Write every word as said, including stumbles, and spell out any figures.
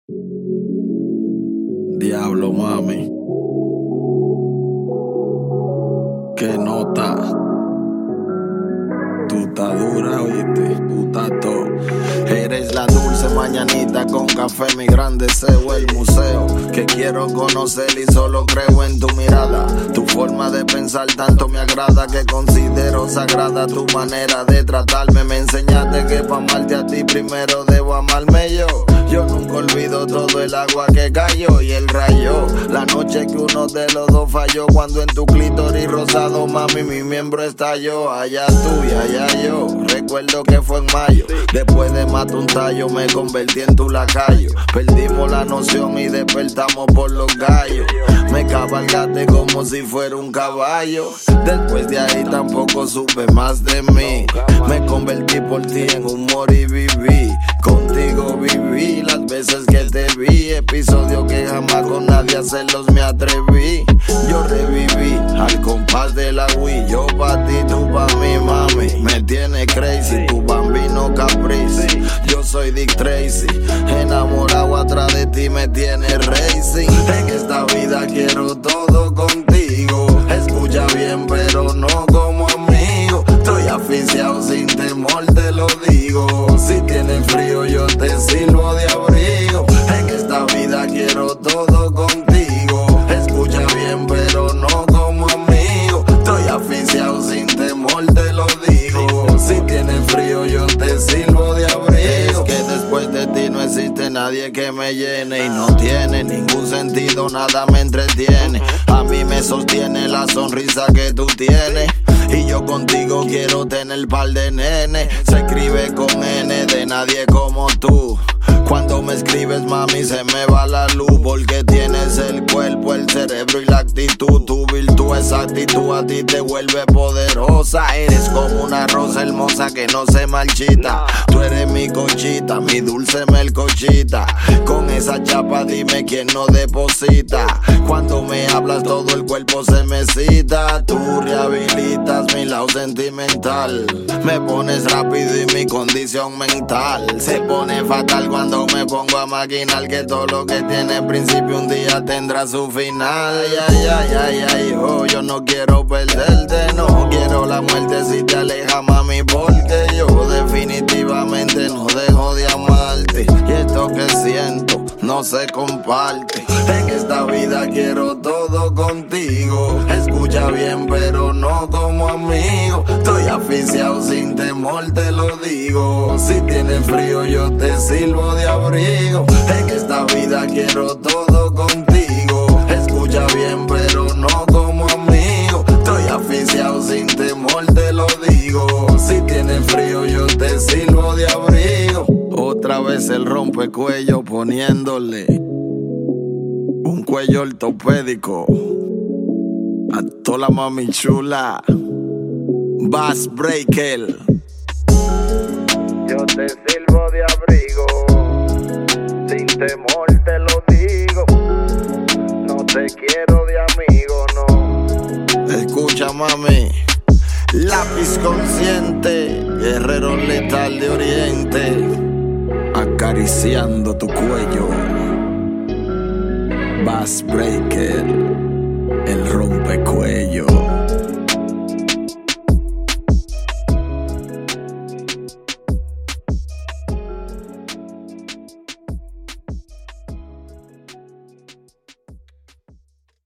Diablo, mami. Qué nota. Tú estás dura, oíste. Tú estás todo. Eres la dulce mañanita con café, mi gran deseo, el museo que quiero conocer y solo creo en tu mirada. Tu forma de pensar tanto me agrada que considero sagrada tu manera de tratarme. Me enseñaste que pa' amarte a ti primero debo amarme yo. Yo nunca olvido todo el agua que cayó y el rayo. La noche que uno de los dos falló, cuando en tu clítoris rosado, mami, mi miembro estalló. Allá tú y allá yo. Recuerdo que fue en mayo. Después de matar un tallo, me convertí en tu lacayo. Perdimos la noción y despertamos por los gallos. Me cabalgaste como si fuera un caballo. Después de ahí tampoco supe más de mí. Me convertí por ti en humor y viví. Contigo viví las veces que te vi. Episodios que jamás con nadie a hacerlos me atreví. Yo reviví al compás de la Wii. Yo pa' ti, tú pa' mí, mami. Me tiene crazy, tu bambino caprice. Yo soy Dick Tracy, enamorado atrás de ti me tiene racing. En esta vida quiero todo contigo. Escucha bien pero no como amigo. Estoy asfixiado sin temor, te lo digo. Si tienes frío yo te sirvo de abrigo. En esta vida quiero todo contigo. Escucha bien pero no como amigo. Estoy asfixiado sin temor, te lo digo. Si tienes frío yo te sirvo de abrigo. Es que después de ti no existe nadie que me llene. Y no tiene ningún sentido, nada me entretiene. A mí me sostiene la sonrisa que tú tienes. Y yo contigo quiero tener par de nene. Se escribe con N de nadie como tú. Cuando me escribes, mami, se me va la luz. Porque tienes el cuerpo, el cerebro y la actitud. Tu virtud, esa actitud a ti te vuelve poderosa. Eres como una rosa hermosa que no se marchita. Tú eres mi cochita, mi dulce melcochita. Con esa chapa dime quién no deposita. Cuando me hablas todo el cuerpo se me cita. Tú rehabilitas mi lado sentimental. Me pones rápido y mi condición mental se pone fatal cuando me pongo a maquinar que todo lo que tiene principio un día tendrá su final. Ay, ay, ay, ay, ay, oh, yo no quiero perderte, no quiero la muerte si te alejas, mami, porque yo definitivamente no dejo de amarte. Y esto que siento no se comparte. En esta vida quiero todo contigo. Escucha bien pero no como amigo. Estoy asfixiado sin temor, te lo digo. Si tienes frío yo te sirvo de abrigo. En esta vida quiero todo contigo. Escucha bien pero no como amigo. Estoy asfixiado sin temor, te lo digo. Si tienes frío yo te sirvo de abrigo. Otra vez el rompecuello poniéndole un cuello ortopédico a toda la mami chula. Bass Breaker. Yo te sirvo de abrigo, sin temor te lo digo. No te quiero de amigo, no. Escucha, mami. Lápiz consciente, guerrero letal de oriente, acariciando tu cuello. Bass Breaker, el rompecuello.